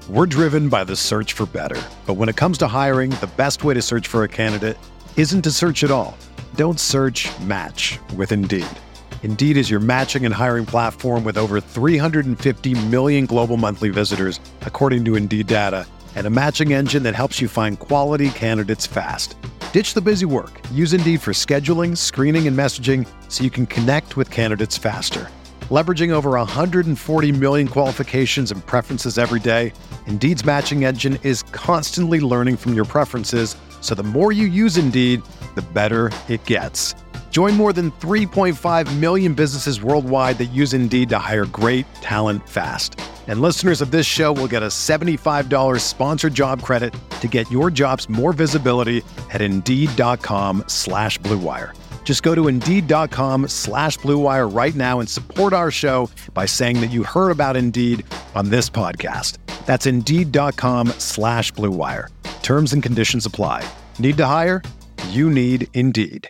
We're driven by the search for better. But when it comes to hiring, the best way to search for a candidate isn't to search at all. Don't search, match with Indeed. Indeed is your matching and hiring platform with over 350 million global monthly visitors, according to Indeed data, and a matching engine that helps you find quality candidates fast. Ditch the busy work. Use Indeed for scheduling, screening, and messaging so you can connect with candidates faster. Leveraging over 140 million qualifications and preferences every day, Indeed's matching engine is constantly learning from your preferences, so the more you use Indeed, the better it gets. Join more than 3.5 million businesses worldwide that use Indeed to hire great talent fast. And listeners of this show will get a $75 sponsored job credit to get your jobs more visibility at Indeed.com/Blue Wire. Just go to Indeed.com/Blue Wire right now and support our show by saying that you heard about Indeed on this podcast. That's Indeed.com/Blue Wire. Terms and conditions apply. Need to hire? You need Indeed.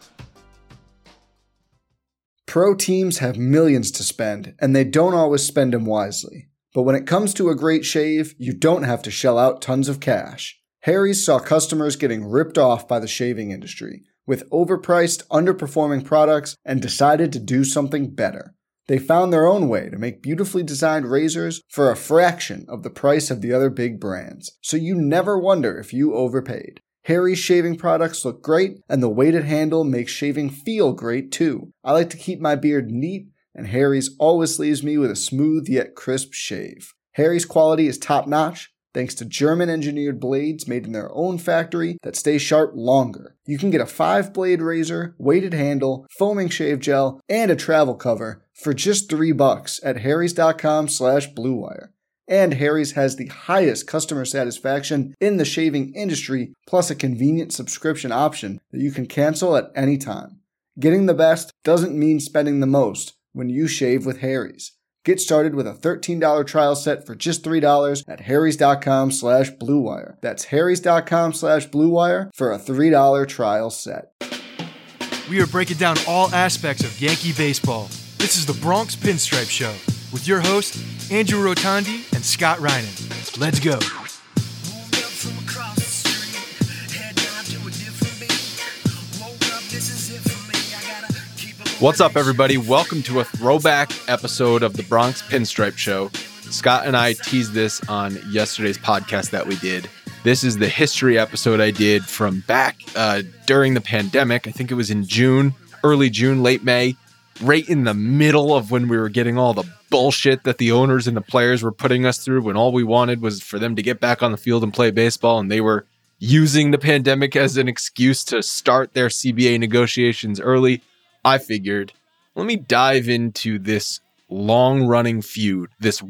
Pro teams have millions to spend, and they don't always spend them wisely. But when it comes to a great shave, you don't have to shell out tons of cash. Harry's saw customers getting ripped off by the shaving industry with overpriced, underperforming products and decided to do something better. They found their own way to make beautifully designed razors for a fraction of the price of the other big brands, so you never wonder if you overpaid. Harry's shaving products look great, and the weighted handle makes shaving feel great too. I like to keep my beard neat, and Harry's always leaves me with a smooth yet crisp shave. Harry's quality is top-notch, thanks to German-engineered blades made in their own factory that stay sharp longer. You can get a 5-blade razor, weighted handle, foaming shave gel, and a travel cover for just $3 at harrys.com/Blue Wire. And Harry's has the highest customer satisfaction in the shaving industry, plus a convenient subscription option that you can cancel at any time. Getting the best doesn't mean spending the most when you shave with Harry's. Get started with a $13 trial set for just $3 at harrys.com/Blue Wire. That's harrys.com/Blue Wire for a $3 trial set. We are breaking down all aspects of Yankee baseball. This is the Bronx Pinstripe Show with your hosts, Andrew Rotondi and Scott Reinen. Let's go. What's up, everybody? Welcome to a throwback episode of the Bronx Pinstripe Show. Scott and I teased this on yesterday's podcast that we did. This is the history episode I did from back during the pandemic. I think it was in June, early June, late May, right in the middle of when we were getting all the bullshit that the owners and the players were putting us through, when all we wanted was for them to get back on the field and play baseball, and they were using the pandemic as an excuse to start their CBA negotiations early. I figured, let me dive into this long-running feud, this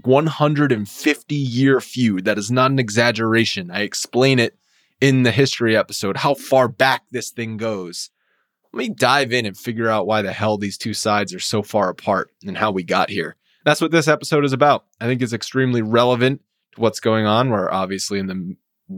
150-year feud. That is not an exaggeration. I explain it in the history episode, how far back this thing goes. Let me dive in and figure out why the hell these two sides are so far apart and how we got here. That's what this episode is about. I think it's extremely relevant to what's going on. We're obviously in the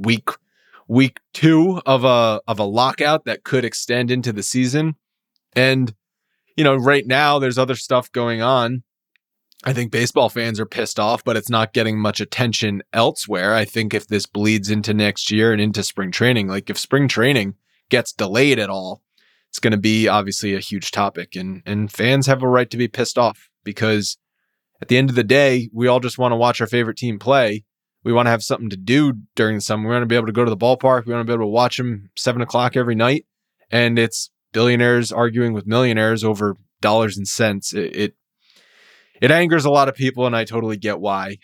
week 2 of a lockout that could extend into the season. And, you know, right now there's other stuff going on. I think baseball fans are pissed off, but it's not getting much attention elsewhere. I think if this bleeds into next year and into spring training, like if spring training gets delayed at all, it's going to be obviously a huge topic, and fans have a right to be pissed off, because at the end of the day, we all just want to watch our favorite team play. We want to have something to do during the summer. We want to be able to go to the ballpark. We want to be able to watch them 7 o'clock every night. And it's billionaires arguing with millionaires over dollars and cents. It angers a lot of people, and I totally get why.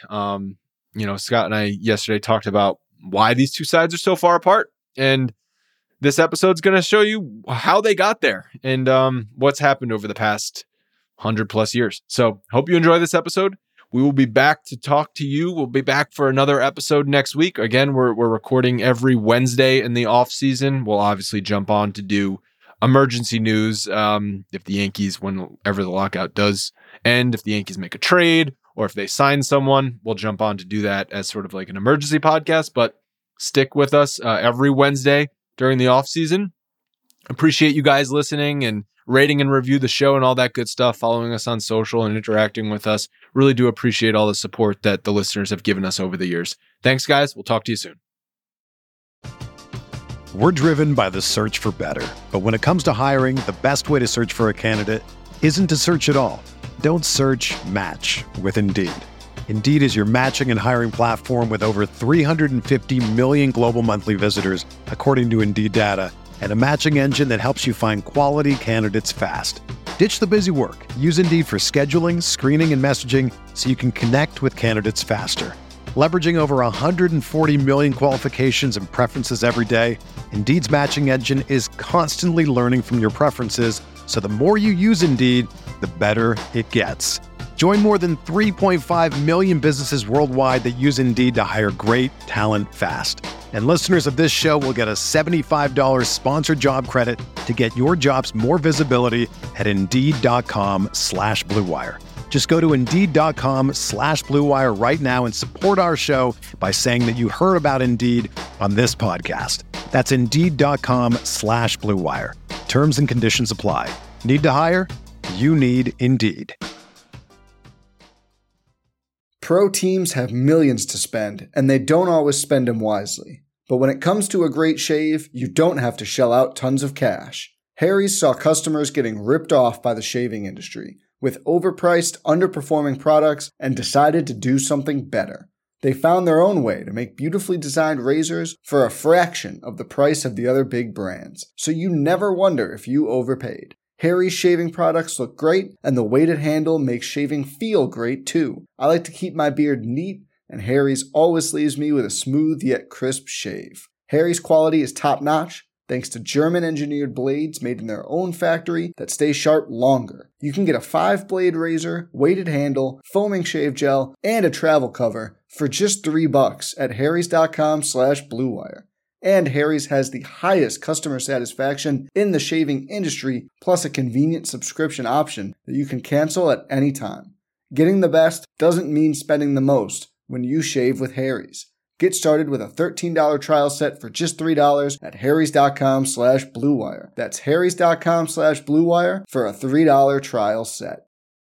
Scott and I yesterday talked about why these two sides are so far apart, and this episode's going to show you how they got there and what's happened over the past 100+ years. So hope you enjoy this episode. We will be back to talk to you. We'll be back for another episode next week. Again, we're recording every Wednesday in the off season. We'll obviously jump on to do emergency news if the Yankees, whenever the lockout does end, if the Yankees make a trade or if they sign someone, we'll jump on to do that as sort of like an emergency podcast. But stick with us every Wednesday during the off season. Appreciate you guys listening and rating and review the show and all that good stuff, following us on social and interacting with us. Really do appreciate all the support that the listeners have given us over the years. Thanks, guys. We'll talk to you soon. We're driven by the search for better. But when it comes to hiring, the best way to search for a candidate isn't to search at all. Don't search, match with Indeed. Indeed is your matching and hiring platform with over 350 million global monthly visitors, according to Indeed data, and a matching engine that helps you find quality candidates fast. Ditch the busy work. Use Indeed for scheduling, screening, and messaging so you can connect with candidates faster. Leveraging over 140 million qualifications and preferences every day, Indeed's matching engine is constantly learning from your preferences, so the more you use Indeed, the better it gets. Join more than 3.5 million businesses worldwide that use Indeed to hire great talent fast. And listeners of this show will get a $75 sponsored job credit to get your jobs more visibility at Indeed.com/Blue Wire. Just go to Indeed.com/Blue Wire right now and support our show by saying that you heard about Indeed on this podcast. That's Indeed.com/Blue Wire. Terms and conditions apply. Need to hire? You need Indeed. Pro teams have millions to spend, and they don't always spend them wisely. But when it comes to a great shave, you don't have to shell out tons of cash. Harry's saw customers getting ripped off by the shaving industry with overpriced, underperforming products and decided to do something better. They found their own way to make beautifully designed razors for a fraction of the price of the other big brands, so you never wonder if you overpaid. Harry's shaving products look great, and the weighted handle makes shaving feel great too. I like to keep my beard neat, and Harry's always leaves me with a smooth yet crisp shave. Harry's quality is top-notch, thanks to German-engineered blades made in their own factory that stay sharp longer. You can get a 5-blade razor, weighted handle, foaming shave gel, and a travel cover for just $3 at harrys.com/Blue Wire. And Harry's has the highest customer satisfaction in the shaving industry, plus a convenient subscription option that you can cancel at any time. Getting the best doesn't mean spending the most when you shave with Harry's. Get started with a $13 trial set for just $3 at harrys.com/Blue Wire. That's harrys.com/Blue Wire for a $3 trial set.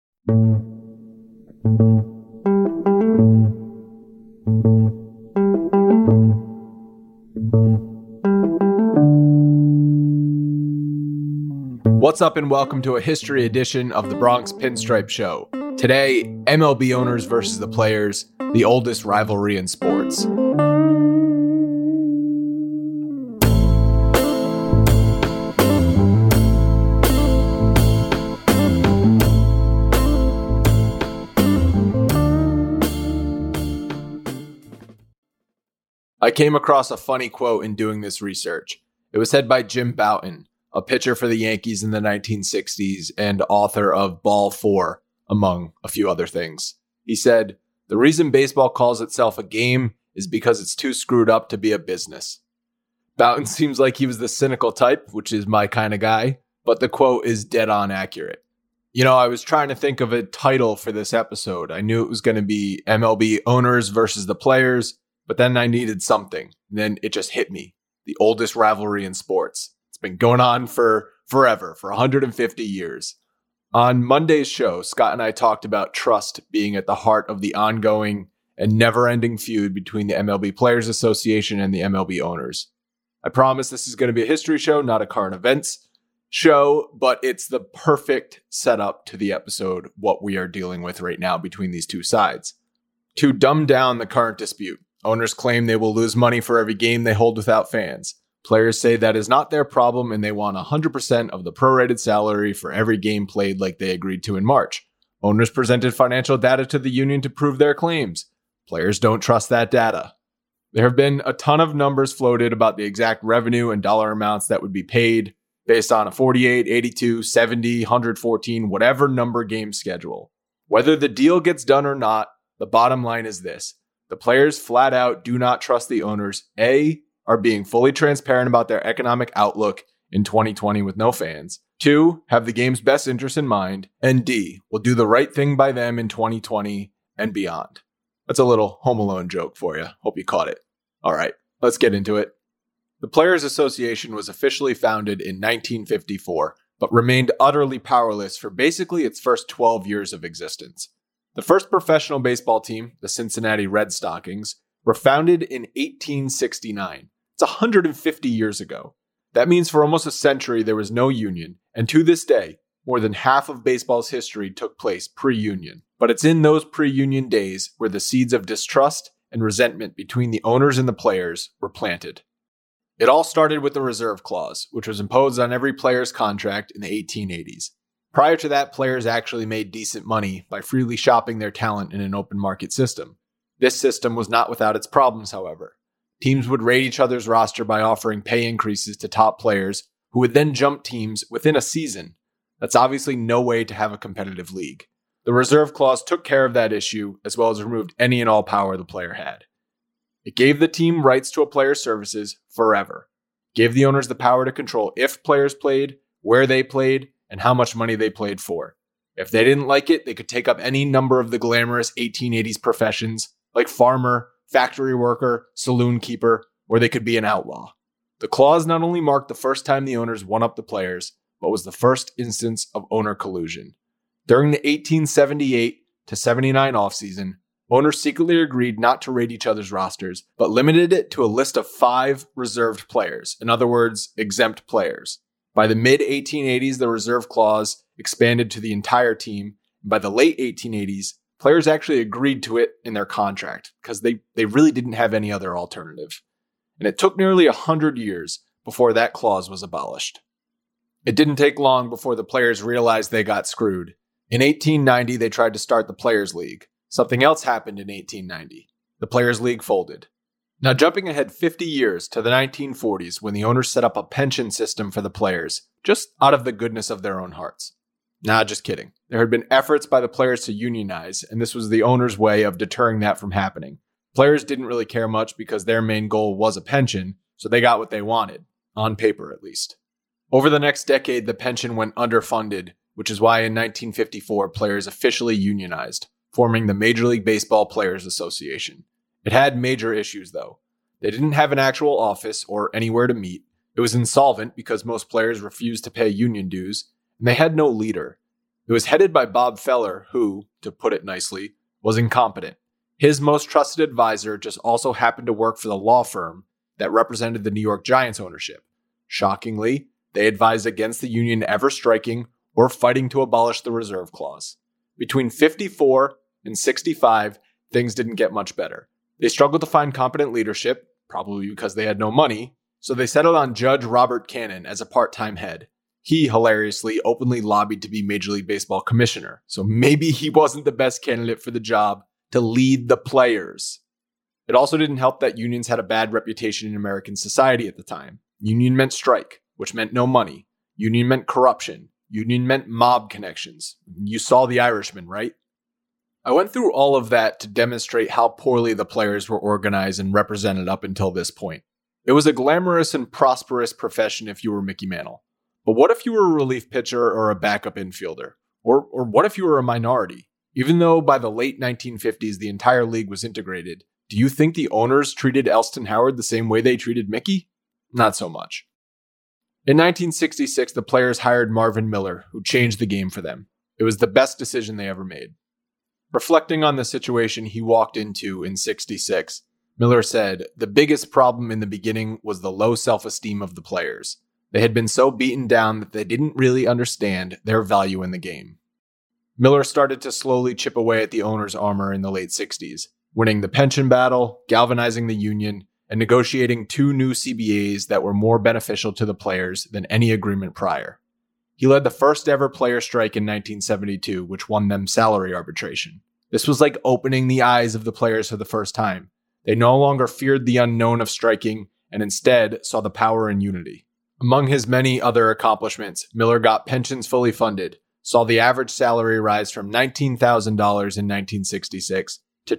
What's up and welcome to a history edition of the Bronx Pinstripe Show. Today, MLB owners versus the players, the oldest rivalry in sports. I came across a funny quote in doing this research. It was said by Jim Bouton, a pitcher for the Yankees in the 1960s and author of Ball 4, among a few other things. He said, "The reason baseball calls itself a game is because it's too screwed up to be a business." Bouton seems like he was the cynical type, which is my kind of guy, but the quote is dead on accurate. You know, I was trying to think of a title for this episode. I knew it was going to be MLB owners versus the players, but then I needed something. And then it just hit me. The oldest rivalry in sports. It's been going on for forever, for 150 years. On Monday's show, Scott and I talked about trust being at the heart of the ongoing and never-ending feud between the MLB Players Association and the MLB owners. I promise this is going to be a history show, not a current events show, but it's the perfect setup to the episode, what we are dealing with right now between these two sides. To dumb down the current dispute, owners claim they will lose money for every game they hold without fans. Players say that is not their problem and they want 100% of the prorated salary for every game played like they agreed to in March. Owners presented financial data to the union to prove their claims. Players don't trust that data. There have been a ton of numbers floated about the exact revenue and dollar amounts that would be paid based on a 48, 82, 70, 114, whatever number game schedule. Whether the deal gets done or not, the bottom line is this. The players flat out do not trust the owners, A, are being fully transparent about their economic outlook in 2020 with no fans, 2, have the game's best interest in mind, and D, will do the right thing by them in 2020 and beyond. That's a little Home Alone joke for you. Hope you caught it. All right, let's get into it. The Players Association was officially founded in 1954, but remained utterly powerless for basically its first 12 years of existence. The first professional baseball team, the Cincinnati Red Stockings, were founded in 1869. It's 150 years ago. That means for almost a century there was no union, and to this day, more than half of baseball's history took place pre-union. But it's in those pre-union days where the seeds of distrust and resentment between the owners and the players were planted. It all started with the reserve clause, which was imposed on every player's contract in the 1880s. Prior to that, players actually made decent money by freely shopping their talent in an open market system. This system was not without its problems, however. Teams would raid each other's roster by offering pay increases to top players, who would then jump teams within a season. That's obviously no way to have a competitive league. The reserve clause took care of that issue, as well as removed any and all power the player had. It gave the team rights to a player's services forever. It gave the owners the power to control if players played, where they played, and how much money they played for. If they didn't like it, they could take up any number of the glamorous 1880s professions, like farmer, factory worker, saloon keeper, or they could be an outlaw. The clause not only marked the first time the owners won up the players, but was the first instance of owner collusion. During the 1878 to 79 offseason, owners secretly agreed not to raid each other's rosters, but limited it to a list of 5 reserved players, in other words, exempt players. By the mid-1880s, the reserve clause expanded to the entire team, and by the late 1880s, players actually agreed to it in their contract because they really didn't have any other alternative. And it took nearly 100 years before that clause was abolished. It didn't take long before the players realized they got screwed. In 1890, they tried to start the Players' League. Something else happened in 1890. The Players' League folded. Now, jumping ahead 50 years to the 1940s when the owners set up a pension system for the players, just out of the goodness of their own hearts. Nah, just kidding. There had been efforts by the players to unionize, and this was the owners' way of deterring that from happening. Players didn't really care much because their main goal was a pension, so they got what they wanted, on paper at least. Over the next decade, the pension went underfunded, which is why in 1954 players officially unionized, forming the Major League Baseball Players Association. It had major issues, though. They didn't have an actual office or anywhere to meet. It was insolvent because most players refused to pay union dues, and they had no leader. It was headed by Bob Feller, who, to put it nicely, was incompetent. His most trusted advisor just also happened to work for the law firm that represented the New York Giants ownership. Shockingly, they advised against the union ever striking or fighting to abolish the reserve clause. Between 54 and 65, things didn't get much better. They struggled to find competent leadership, probably because they had no money, so they settled on Judge Robert Cannon as a part-time head. He, hilariously, openly lobbied to be Major League Baseball commissioner, so maybe he wasn't the best candidate for the job to lead the players. It also didn't help that unions had a bad reputation in American society at the time. Union meant strike, which meant no money. Union meant corruption. Union meant mob connections. You saw The Irishman, right? I went through all of that to demonstrate how poorly the players were organized and represented up until this point. It was a glamorous and prosperous profession if you were Mickey Mantle. But what if you were a relief pitcher or a backup infielder? Or what if you were a minority? Even though by the late 1950s the entire league was integrated, do you think the owners treated Elston Howard the same way they treated Mickey? Not so much. In 1966, the players hired Marvin Miller, who changed the game for them. It was the best decision they ever made. Reflecting on the situation he walked into in '66, Miller said, "The biggest problem in the beginning was the low self-esteem of the players. They had been so beaten down that they didn't really understand their value in the game." Miller started to slowly chip away at the owner's armor in the late 60s, winning the pension battle, galvanizing the union, and negotiating 2 new CBAs that were more beneficial to the players than any agreement prior. He led the first ever player strike in 1972, which won them salary arbitration. This was like opening the eyes of the players for the first time. They no longer feared the unknown of striking and instead saw the power in unity. Among his many other accomplishments, Miller got pensions fully funded, saw the average salary rise from $19,000 in 1966 to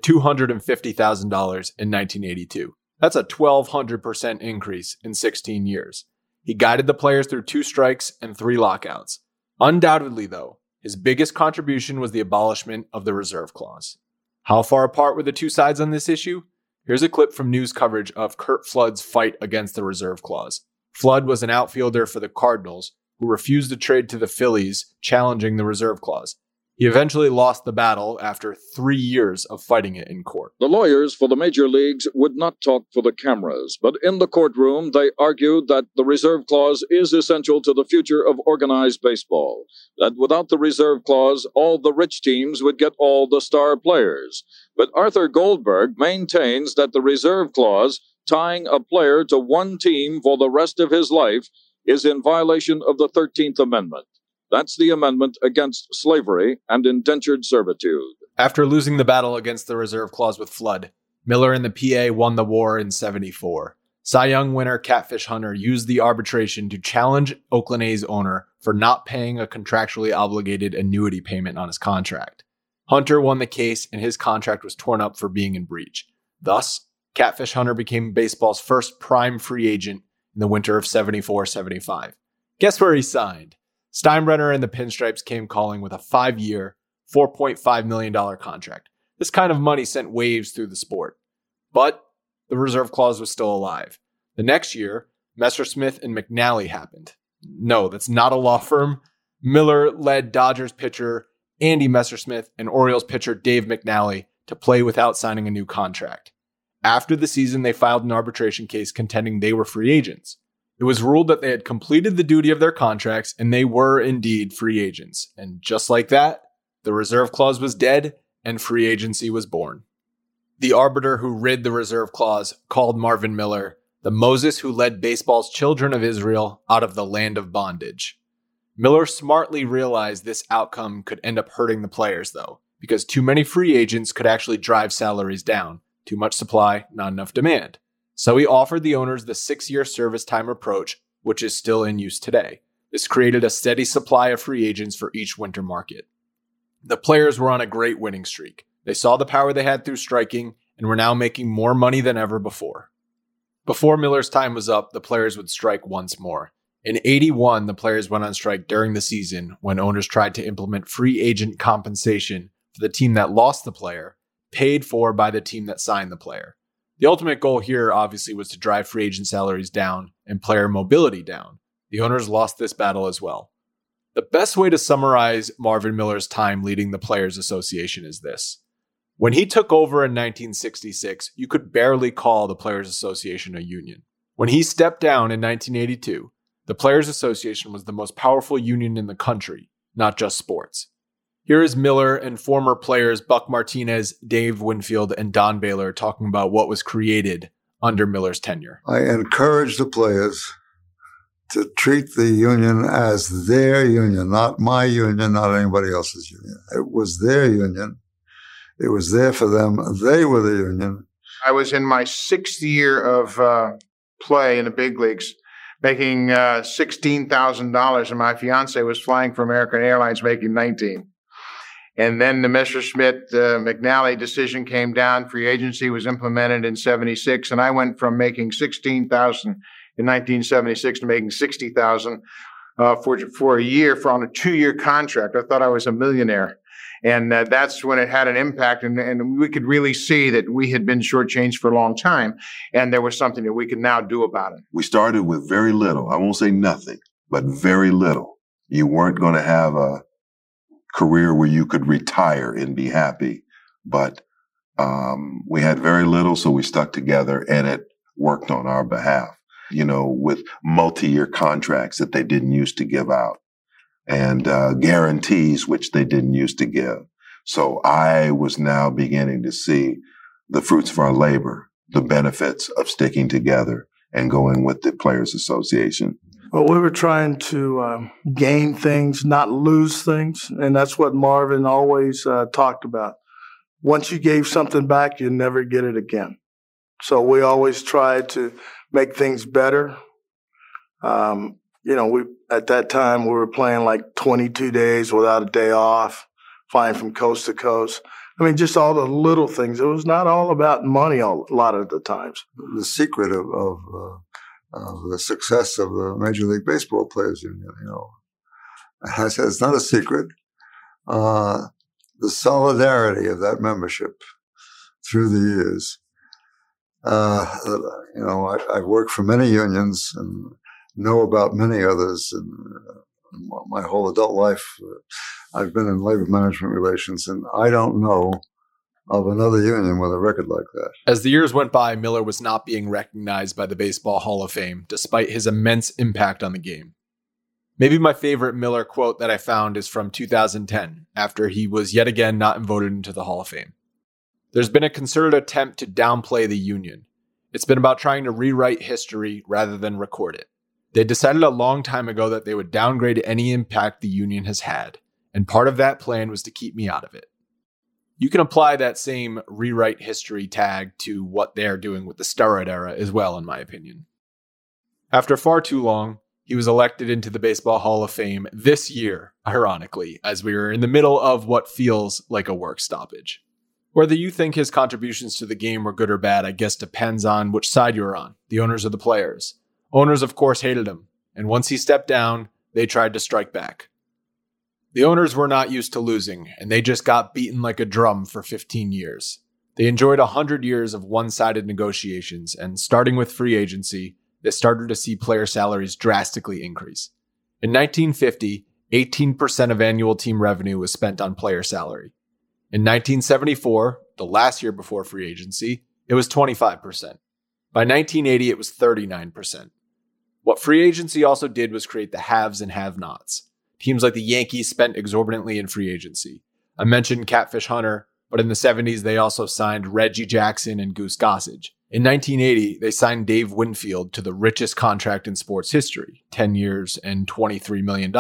$250,000 in 1982. That's a 1,200% increase in 16 years. He guided the players through 2 strikes and 3 lockouts. Undoubtedly, though, his biggest contribution was the abolishment of the reserve clause. How far apart were the two sides on this issue? Here's a clip from news coverage of Curt Flood's fight against the reserve clause. Flood was an outfielder for the Cardinals who refused to trade to the Phillies, challenging the reserve clause. He eventually lost the battle after 3 years of fighting it in court. The lawyers for the major leagues would not talk for the cameras, but in the courtroom they argued that the reserve clause is essential to the future of organized baseball, that without the reserve clause, all the rich teams would get all the star players. But Arthur Goldberg maintains that the reserve clause, tying a player to one team for the rest of his life, is in violation of the 13th Amendment. That's the amendment against slavery and indentured servitude. After losing the battle against the reserve clause with Flood, Miller and the PA won the war in '74. Cy Young winner Catfish Hunter used the arbitration to challenge Oakland A's owner for not paying a contractually obligated annuity payment on his contract. Hunter won the case and his contract was torn up for being in breach. Thus, Catfish Hunter became baseball's first prime free agent in the winter of '74-'75. Guess where he signed? Steinbrenner and the Pinstripes came calling with a 5-year, $4.5 million contract. This kind of money sent waves through the sport. But the reserve clause was still alive. The next year, Messersmith and McNally happened. No, that's not a law firm. Miller led Dodgers pitcher Andy Messersmith and Orioles pitcher Dave McNally to play without signing a new contract. After the season, they filed an arbitration case contending they were free agents. It was ruled that they had completed the duty of their contracts and they were indeed free agents. And just like that, the reserve clause was dead and free agency was born. The arbiter who rid the reserve clause called Marvin Miller the Moses who led baseball's children of Israel out of the land of bondage. Miller smartly realized this outcome could end up hurting the players, though, because too many free agents could actually drive salaries down. Too much supply, not enough demand. So he offered the owners the 6-year service time approach, which is still in use today. This created a steady supply of free agents for each winter market. The players were on a great winning streak. They saw the power they had through striking and were now making more money than ever before. Before Miller's time was up, the players would strike once more. In '81, the players went on strike during the season when owners tried to implement free agent compensation for the team that lost the player, paid for by the team that signed the player. The ultimate goal here, obviously, was to drive free agent salaries down and player mobility down. The owners lost this battle as well. The best way to summarize Marvin Miller's time leading the Players Association is this. When he took over in 1966, you could barely call the Players Association a union. When he stepped down in 1982, the Players Association was the most powerful union in the country, not just sports. Here is Miller and former players Buck Martinez, Dave Winfield, and Don Baylor talking about what was created under Miller's tenure. I encourage the players to treat the union as their union, not my union, not anybody else's union. It was their union. It was there for them. They were the union. I was in my 6th year of play in the big leagues, making $16,000, and my fiance was flying for American Airlines making $19,000. And then the Messersmith-McNally decision came down. Free agency was implemented in '76, and I went from making $16,000 in 1976 to making $60,000 for a year on a 2-year contract. I thought I was a millionaire. And that's when it had an impact, and we could really see that we had been shortchanged for a long time, and there was something that we could now do about it. We started with very little. I won't say nothing, but very little. You weren't going to have a career where you could retire and be happy, but we had very little, so we stuck together, and it worked on our behalf, with multi-year contracts that they didn't used to give out, and guarantees which they didn't used to give. So I was now beginning to see the fruits of our labor, the benefits of sticking together and going with the Players Association. Well, we were trying to gain things, not lose things, and that's what Marvin always talked about. Once you gave something back, you never get it again. So we always tried to make things better. We at that time we were playing like 22 days without a day off, flying from coast to coast. I mean, just all the little things. It was not all about money a lot of the times. The secret of the success of the Major League Baseball Players Union, it's not a secret. The solidarity of that membership through the years. I've worked for many unions and know about many others, and my whole adult life, I've been in labor management relations, and I don't know of another union with a record like that. As the years went by, Miller was not being recognized by the Baseball Hall of Fame, despite his immense impact on the game. Maybe my favorite Miller quote that I found is from 2010, after he was yet again not voted into the Hall of Fame. There's been a concerted attempt to downplay the union. It's been about trying to rewrite history rather than record it. They decided a long time ago that they would downgrade any impact the union has had, and part of that plan was to keep me out of it. You can apply that same rewrite history tag to what they're doing with the steroid era as well, in my opinion. After far too long, he was elected into the Baseball Hall of Fame this year, ironically, as we were in the middle of what feels like a work stoppage. Whether you think his contributions to the game were good or bad, I guess depends on which side you're on, the owners or the players. Owners, of course, hated him, and once he stepped down, they tried to strike back. The owners were not used to losing, and they just got beaten like a drum for 15 years. They enjoyed 100 years of one-sided negotiations, and starting with free agency, they started to see player salaries drastically increase. In 1950, 18% of annual team revenue was spent on player salary. In 1974, the last year before free agency, it was 25%. By 1980, it was 39%. What free agency also did was create the haves and have-nots. Teams like the Yankees spent exorbitantly in free agency. I mentioned Catfish Hunter, but in the 70s, they also signed Reggie Jackson and Goose Gossage. In 1980, they signed Dave Winfield to the richest contract in sports history, 10 years and $23 million.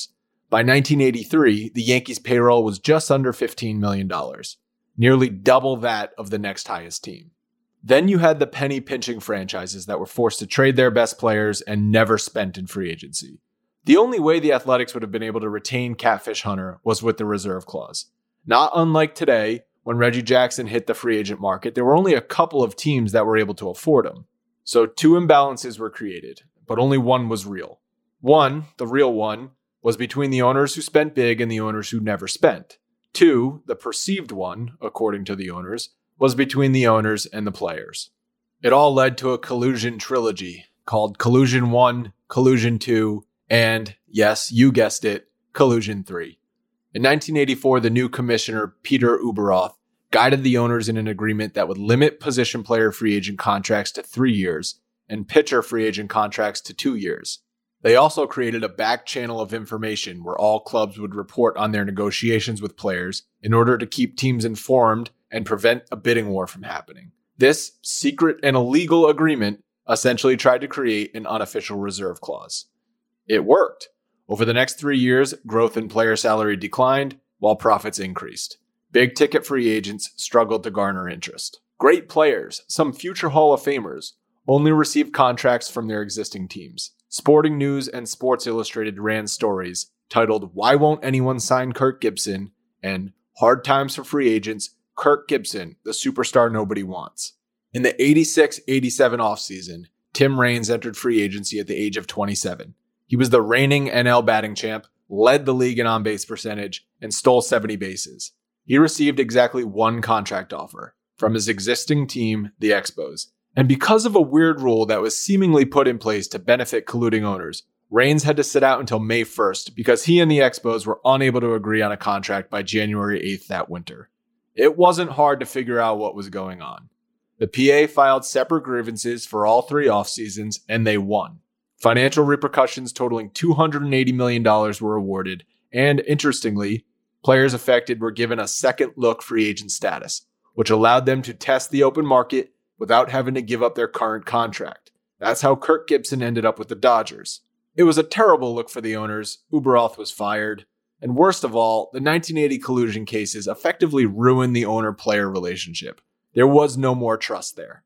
By 1983, the Yankees' payroll was just under $15 million, nearly double that of the next highest team. Then you had the penny-pinching franchises that were forced to trade their best players and never spent in free agency. The only way the Athletics would have been able to retain Catfish Hunter was with the reserve clause. Not unlike today, when Reggie Jackson hit the free agent market, there were only a couple of teams that were able to afford him. So two imbalances were created, but only one was real. One, the real one, was between the owners who spent big and the owners who never spent. Two, the perceived one, according to the owners, was between the owners and the players. It all led to a collusion trilogy called Collusion 1, Collusion 2, and, yes, you guessed it, Collusion 3. In 1984, the new commissioner, Peter Ueberroth, guided the owners in an agreement that would limit position player free agent contracts to 3 years and pitcher free agent contracts to 2 years. They also created a back channel of information where all clubs would report on their negotiations with players in order to keep teams informed and prevent a bidding war from happening. This secret and illegal agreement essentially tried to create an unofficial reserve clause. It worked. Over the next 3 years, growth in player salary declined while profits increased. Big ticket free agents struggled to garner interest. Great players, some future Hall of Famers, only received contracts from their existing teams. Sporting News and Sports Illustrated ran stories titled "Why Won't Anyone Sign Kirk Gibson?" and "Hard Times for Free Agents, Kirk Gibson, the superstar nobody wants." In the 86-87 offseason, Tim Raines entered free agency at the age of 27. He was the reigning NL batting champ, led the league in on-base percentage, and stole 70 bases. He received exactly one contract offer from his existing team, the Expos. And because of a weird rule that was seemingly put in place to benefit colluding owners, Raines had to sit out until May 1st because he and the Expos were unable to agree on a contract by January 8th that winter. It wasn't hard to figure out what was going on. The PA filed separate grievances for all 3 off seasons, and they won. Financial repercussions totaling $280 million were awarded, and interestingly, players affected were given a second look free agent status, which allowed them to test the open market without having to give up their current contract. That's how Kirk Gibson ended up with the Dodgers. It was a terrible look for the owners. Ueberroth was fired. And worst of all, the 1980 collusion cases effectively ruined the owner-player relationship. There was no more trust there.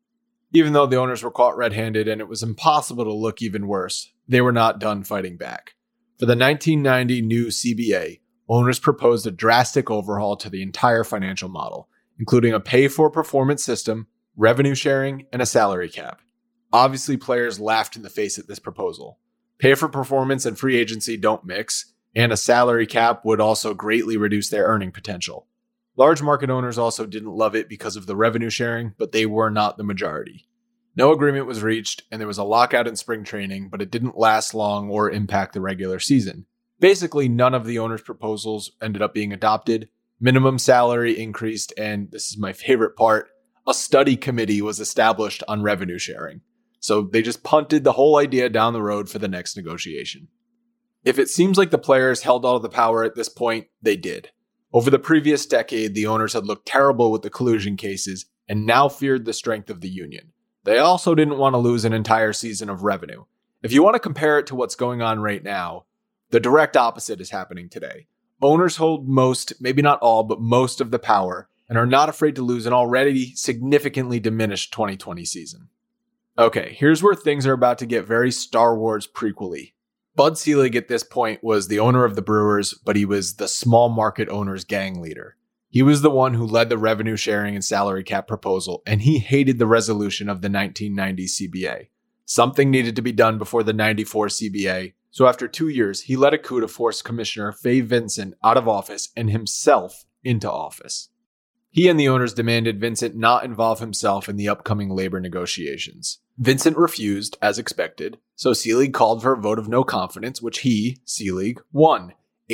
Even though the owners were caught red-handed and it was impossible to look even worse, they were not done fighting back. For the 1990 new CBA, owners proposed a drastic overhaul to the entire financial model, including a pay-for-performance system, revenue sharing, and a salary cap. Obviously, players laughed in the face at this proposal. Pay-for-performance and free agency don't mix, and a salary cap would also greatly reduce their earning potential. Large market owners also didn't love it because of the revenue sharing, but they were not the majority. No agreement was reached, and there was a lockout in spring training, but it didn't last long or impact the regular season. Basically, none of the owners' proposals ended up being adopted. Minimum salary increased, and this is my favorite part, a study committee was established on revenue sharing. So they just punted the whole idea down the road for the next negotiation. If it seems like the players held all of the power at this point, they did. Over the previous decade, the owners had looked terrible with the collusion cases and now feared the strength of the union. They also didn't want to lose an entire season of revenue. If you want to compare it to what's going on right now, the direct opposite is happening today. Owners hold most, maybe not all, but most of the power and are not afraid to lose an already significantly diminished 2020 season. Okay, here's where things are about to get very Star Wars prequel-y. Bud Selig at this point was the owner of the Brewers, but he was the small market owner's gang leader. He was the one who led the revenue sharing and salary cap proposal, and he hated the resolution of the 1990 CBA. Something needed to be done before the 94 CBA, so after 2 years, he led a coup to force Commissioner Fay Vincent out of office and himself into office. He and the owners demanded Vincent not involve himself in the upcoming labor negotiations. Vincent refused, as expected, so Selig called for a vote of no confidence, which he, Selig, won,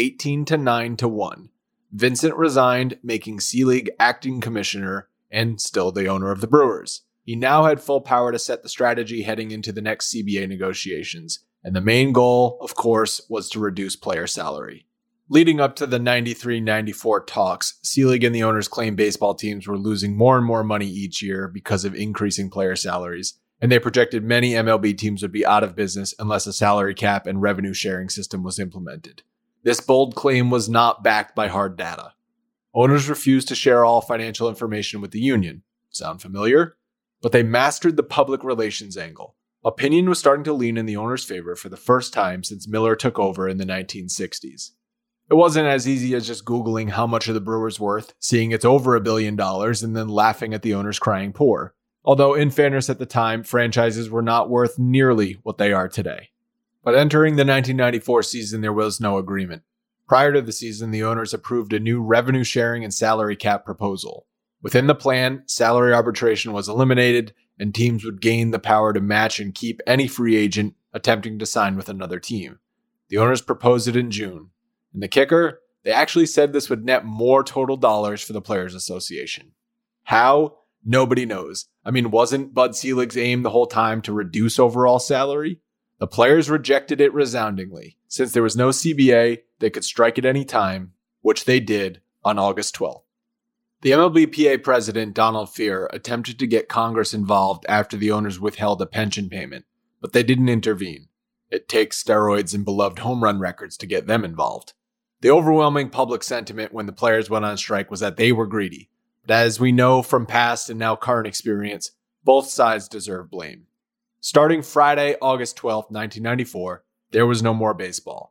18-9-1. Vincent resigned, making Selig acting commissioner and still the owner of the Brewers. He now had full power to set the strategy heading into the next CBA negotiations, and the main goal, of course, was to reduce player salary. Leading up to the 93-94 talks, Selig and the owners claimed baseball teams were losing more and more money each year because of increasing player salaries, and they projected many MLB teams would be out of business unless a salary cap and revenue sharing system was implemented. This bold claim was not backed by hard data. Owners refused to share all financial information with the union. Sound familiar? But they mastered the public relations angle. Opinion was starting to lean in the owners' favor for the first time since Miller took over in the 1960s. It wasn't as easy as just Googling how much are the Brewers worth, seeing it's over $1 billion, and then laughing at the owners crying poor. Although, in fairness at the time, franchises were not worth nearly what they are today. But entering the 1994 season, there was no agreement. Prior to the season, the owners approved a new revenue sharing and salary cap proposal. Within the plan, salary arbitration was eliminated, and teams would gain the power to match and keep any free agent attempting to sign with another team. The owners proposed it in June. And the kicker, they actually said this would net more total dollars for the Players Association. How? Nobody knows. I mean, wasn't Bud Selig's aim the whole time to reduce overall salary? The players rejected it resoundingly. Since there was no CBA, they could strike at any time, which they did on August 12th. The MLBPA president, Donald Fehr, attempted to get Congress involved after the owners withheld a pension payment, but they didn't intervene. It takes steroids and beloved home run records to get them involved. The overwhelming public sentiment when the players went on strike was that they were greedy. But as we know from past and now current experience, both sides deserve blame. Starting Friday, August 12, 1994, there was no more baseball.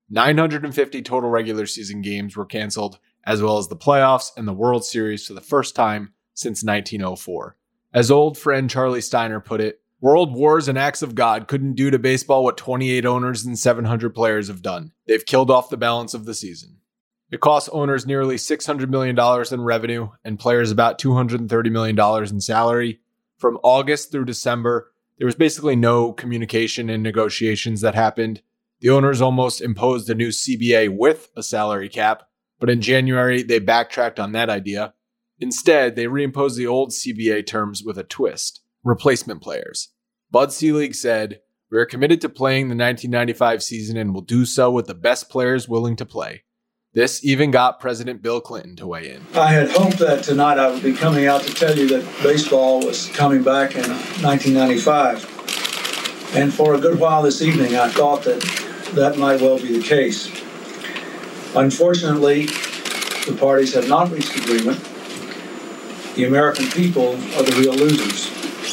950 total regular season games were canceled, as well as the playoffs and the World Series for the first time since 1904. As old friend Charlie Steiner put it, world wars and acts of God couldn't do to baseball what 28 owners and 700 players have done. They've killed off the balance of the season. It cost owners nearly $600 million in revenue and players about $230 million in salary. From August through December, there was basically no communication and negotiations that happened. The owners almost imposed a new CBA with a salary cap, but in January, they backtracked on that idea. Instead, they reimposed the old CBA terms with a twist: replacement players. Bud Selig said, "We are committed to playing the 1995 season and will do so with the best players willing to play." This even got President Bill Clinton to weigh in. I had hoped that tonight I would be coming out to tell you that baseball was coming back in 1995. And for a good while this evening, I thought that might well be the case. Unfortunately, the parties have not reached agreement. The American people are the real losers.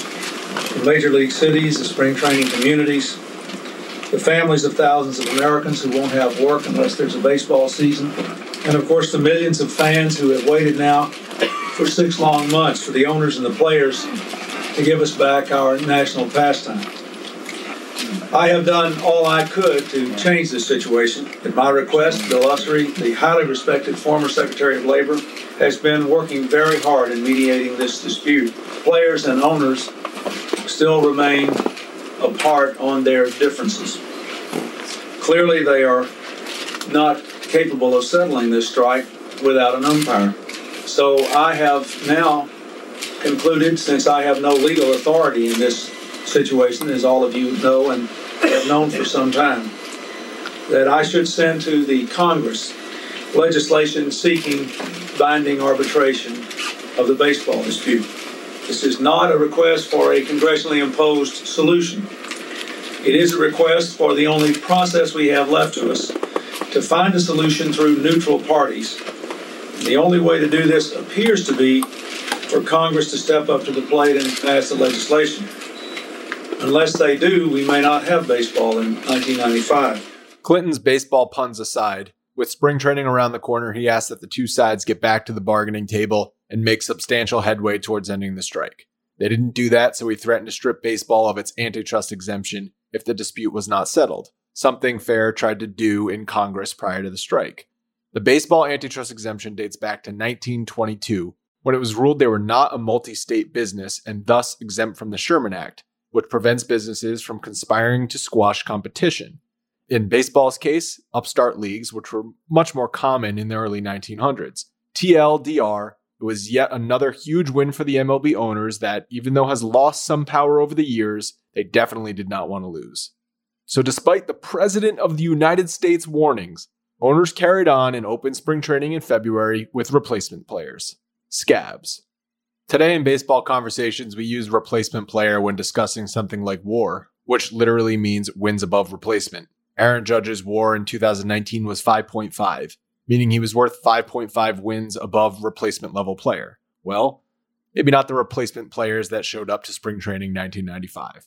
The major league cities, the spring training communities, the families of thousands of Americans who won't have work unless there's a baseball season, and of course the millions of fans who have waited now for 6 long months for the owners and the players to give us back our national pastime. I have done all I could to change this situation. At my request, Bill Ussery, the highly respected former Secretary of Labor, has been working very hard in mediating this dispute. Players and owners still remain apart on their differences. Clearly, they are not capable of settling this strike without an umpire. So I have now concluded, since I have no legal authority in this situation, as all of you know and have known for some time, that I should send to the Congress legislation seeking binding arbitration of the baseball dispute. This is not a request for a congressionally imposed solution. It is a request for the only process we have left to us, to find a solution through neutral parties. And the only way to do this appears to be for Congress to step up to the plate and pass the legislation. Unless they do, we may not have baseball in 1995. Clinton's baseball puns aside, with spring training around the corner, he asked that the two sides get back to the bargaining table and make substantial headway towards ending the strike. They didn't do that, so he threatened to strip baseball of its antitrust exemption if the dispute was not settled, something Fair tried to do in Congress prior to the strike. The baseball antitrust exemption dates back to 1922, when it was ruled they were not a multi-state business and thus exempt from the Sherman Act, which prevents businesses from conspiring to squash competition. In baseball's case, upstart leagues, which were much more common in the early 1900s. TLDR, it was yet another huge win for the MLB owners that, even though has lost some power over the years, they definitely did not want to lose. So despite the President of the United States' warnings, owners carried on and opened spring training in February with replacement players, scabs. Today in baseball conversations, we use replacement player when discussing something like WAR, which literally means wins above replacement. Aaron Judge's WAR in 2019 was 5.5, meaning he was worth 5.5 wins above replacement level player. Well, maybe not the replacement players that showed up to spring training 1995.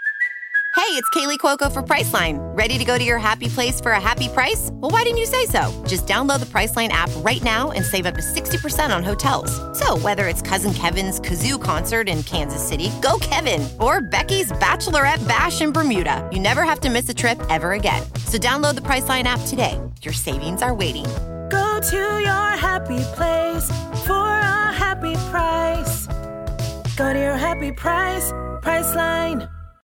Hey, it's Kaylee Cuoco for Priceline. Ready to go to your happy place for a happy price? Well, why didn't you say so? Just download the Priceline app right now and save up to 60% on hotels. So whether it's Cousin Kevin's Kazoo Concert in Kansas City, go Kevin, or Becky's Bachelorette Bash in Bermuda, you never have to miss a trip ever again. So download the Priceline app today. Your savings are waiting. Go to your happy place for a happy price. Go to your happy price, Priceline.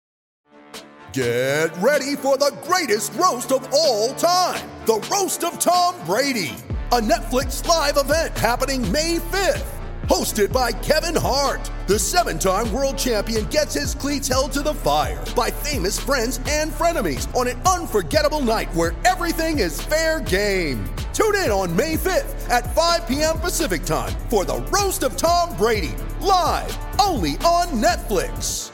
Get ready for the greatest roast of all time, the Roast of Tom Brady, a Netflix live event happening May 5th. Hosted by Kevin Hart, the 7-time world champion gets his cleats held to the fire by famous friends and frenemies on an unforgettable night where everything is fair game. Tune in on May 5th at 5 p.m. Pacific time for the Roast of Tom Brady, live only on Netflix.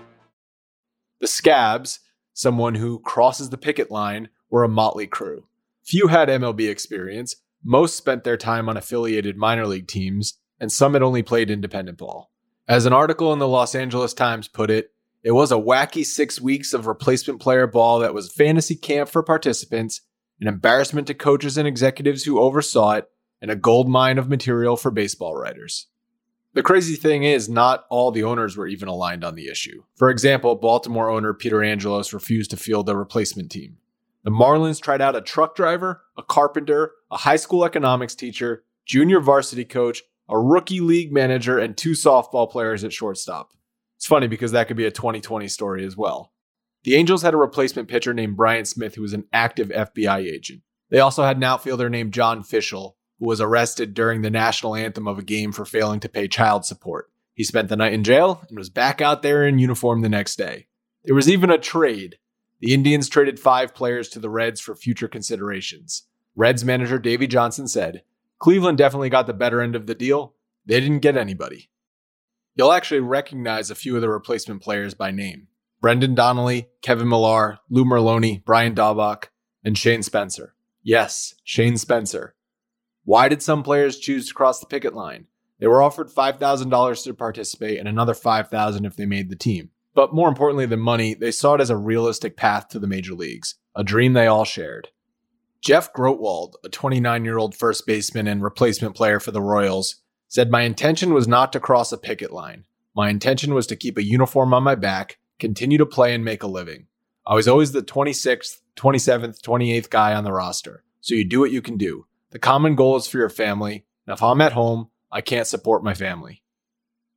The Scabs, someone who crosses the picket line, were a motley crew. Few had MLB experience, most spent their time on affiliated minor league teams, and some had only played independent ball. As an article in the Los Angeles Times put it, it was a wacky 6 weeks of replacement player ball that was fantasy camp for participants, an embarrassment to coaches and executives who oversaw it, and a goldmine of material for baseball writers. The crazy thing is, not all the owners were even aligned on the issue. For example, Baltimore owner Peter Angelos refused to field a replacement team. The Marlins tried out a truck driver, a carpenter, a high school economics teacher, junior varsity coach, a rookie league manager, and 2 softball players at shortstop. It's funny because that could be a 2020 story as well. The Angels had a replacement pitcher named Brian Smith who was an active FBI agent. They also had an outfielder named John Fishel, who was arrested during the national anthem of a game for failing to pay child support. He spent the night in jail and was back out there in uniform the next day. There was even a trade. The Indians traded 5 players to the Reds for future considerations. Reds manager Davey Johnson said, "Cleveland definitely got the better end of the deal. They didn't get anybody." You'll actually recognize a few of the replacement players by name. Brendan Donnelly, Kevin Millar, Lou Merloni, Brian Daubach, and Shane Spencer. Yes, Shane Spencer. Why did some players choose to cross the picket line? They were offered $5,000 to participate and another $5,000 if they made the team. But more importantly than money, they saw it as a realistic path to the major leagues, a dream they all shared. Jeff Grotwald, a 29-year-old first baseman and replacement player for the Royals, said, "My intention was not to cross a picket line. My intention was to keep a uniform on my back, continue to play and make a living. I was always the 26th, 27th, 28th guy on the roster. So you do what you can do. The common goal is for your family, and if I'm at home, I can't support my family."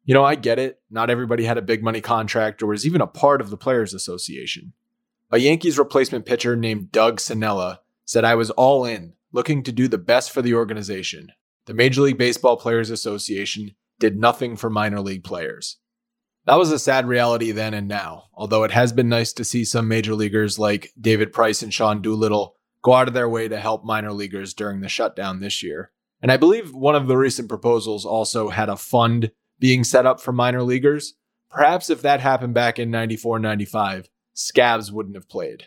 You know, I get it. Not everybody had a big money contract or was even a part of the Players Association. A Yankees replacement pitcher named Doug Sanella said, "I was all in, looking to do the best for the organization. The Major League Baseball Players Association did nothing for minor league players." That was a sad reality then and now, although it has been nice to see some major leaguers like David Price and Sean Doolittle go out of their way to help minor leaguers during the shutdown this year. And I believe one of the recent proposals also had a fund being set up for minor leaguers. Perhaps if that happened back in 94-95, Scabs wouldn't have played.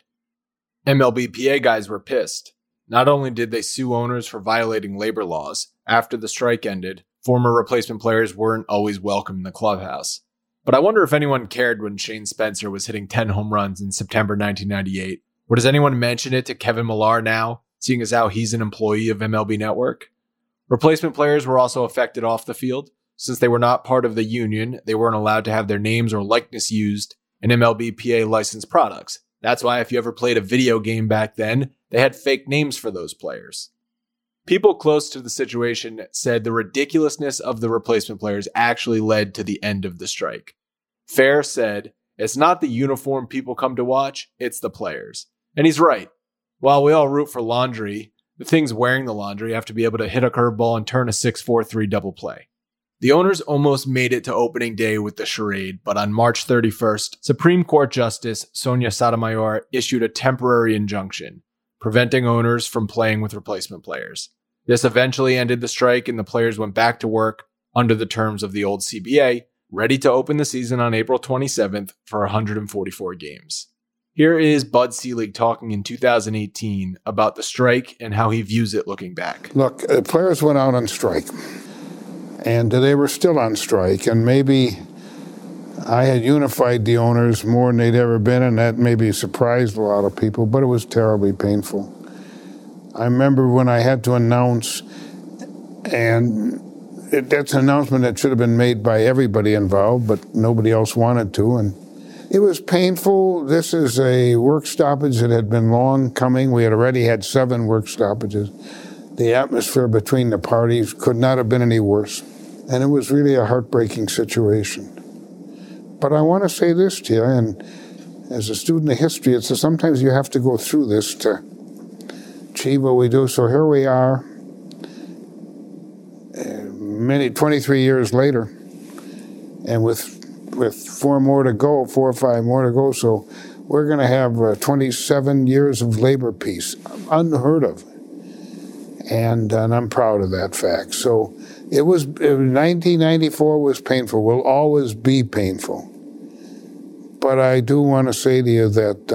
MLBPA guys were pissed. Not only did they sue owners for violating labor laws, after the strike ended, former replacement players weren't always welcome in the clubhouse. But I wonder if anyone cared when Shane Spencer was hitting 10 home runs in September 1998. Or does anyone mention it to Kevin Millar now, seeing as how he's an employee of MLB Network? Replacement players were also affected off the field. Since they were not part of the union, they weren't allowed to have their names or likeness used in MLBPA licensed products. That's why if you ever played a video game back then, they had fake names for those players. People close to the situation said the ridiculousness of the replacement players actually led to the end of the strike. Fair said, "It's not the uniform people come to watch, it's the players." And he's right. While we all root for laundry, the things wearing the laundry have to be able to hit a curveball and turn a 6-4-3 double play. The owners almost made it to opening day with the charade, but on March 31st, Supreme Court Justice Sonia Sotomayor issued a temporary injunction, preventing owners from playing with replacement players. This eventually ended the strike and the players went back to work under the terms of the old CBA, ready to open the season on April 27th for 144 games. Here is Bud Selig talking in 2018 about the strike and how he views it looking back. Look, the players went out on strike. And they were still on strike, and maybe I had unified the owners more than they'd ever been, and that maybe surprised a lot of people, but it was terribly painful. I remember when I had to announce, and that's an announcement that should have been made by everybody involved, but nobody else wanted to, and it was painful. This is a work stoppage that had been long coming. We had already had 7 work stoppages. The atmosphere between the parties could not have been any worse. And it was really a heartbreaking situation. But I want to say this to you, and as a student of history, it's sometimes you have to go through this to achieve what we do. So here we are, 23 years later, and with 4 more to go, 4 or 5 more to go, so we're going to have 27 years of labor peace, unheard of. And I'm proud of that fact. So it was 1994 was painful, will always be painful. But I do want to say to you that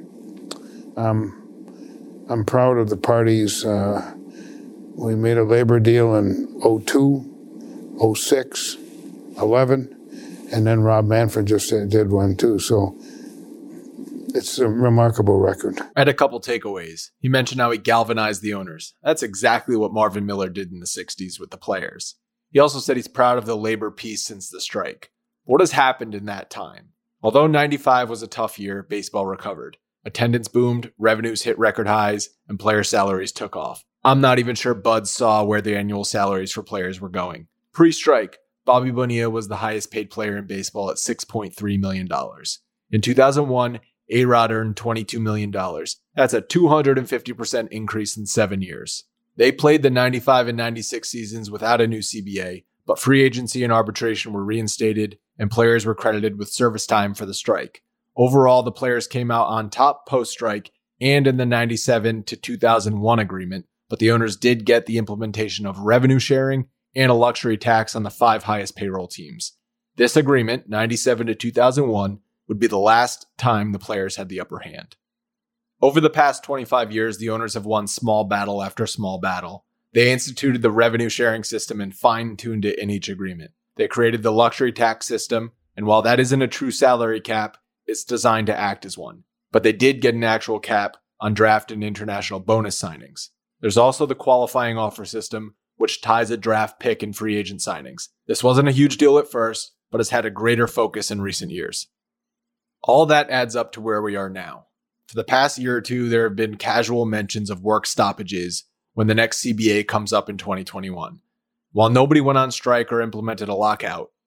I'm proud of the parties. We made a labor deal in 02, 06, 11, and then Rob Manfred just did one too. So it's a remarkable record. I had a couple takeaways. He mentioned how he galvanized the owners. That's exactly what Marvin Miller did in the 60s with the players. He also said he's proud of the labor peace since the strike. What has happened in that time? Although 95 was a tough year, baseball recovered. Attendance boomed, revenues hit record highs, and player salaries took off. I'm not even sure Bud saw where the annual salaries for players were going. Pre-strike, Bobby Bonilla was the highest paid player in baseball at $6.3 million. In 2001, A-Rod earned $22 million. That's a 250% increase in 7 years. They played the 95 and 96 seasons without a new CBA, but free agency and arbitration were reinstated, and players were credited with service time for the strike. Overall, the players came out on top post-strike and in the 97 to 2001 agreement, but the owners did get the implementation of revenue sharing and a luxury tax on the 5 highest payroll teams. This agreement, 97 to 2001, would be the last time the players had the upper hand. Over the past 25 years, the owners have won small battle after small battle. They instituted the revenue sharing system and fine-tuned it in each agreement. They created the luxury tax system, and while that isn't a true salary cap, it's designed to act as one. But they did get an actual cap on draft and international bonus signings. There's also the qualifying offer system, which ties a draft pick in free agent signings. This wasn't a huge deal at first, but has had a greater focus in recent years. All that adds up to where we are now. For the past year or two, there have been casual mentions of work stoppages when the next CBA comes up in 2021. While nobody went on strike or implemented a lockout,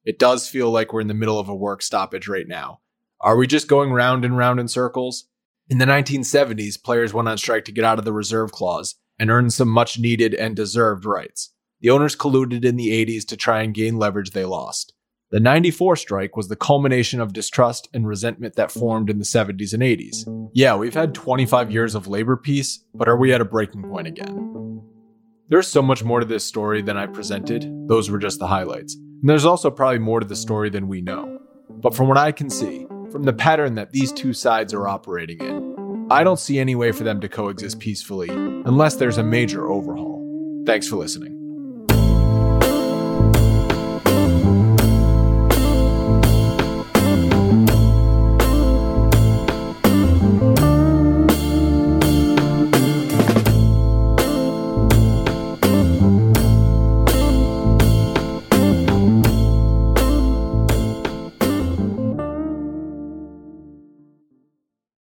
It does feel like we're in the middle of a work stoppage right now. Are we just going round and round in circles? In the 1970s, players went on strike to get out of the reserve clause and earn some much needed and deserved rights. The owners colluded in the 80s to try and gain leverage they lost. The 94 strike was the culmination of distrust and resentment that formed in the 70s and 80s. Yeah, we've had 25 years of labor peace, but are we at a breaking point again? There's so much more to this story than I presented. Those were just the highlights. And there's also probably more to the story than we know. But from what I can see, from the pattern that these two sides are operating in, I don't see any way for them to coexist peacefully unless there's a major overhaul. Thanks for listening.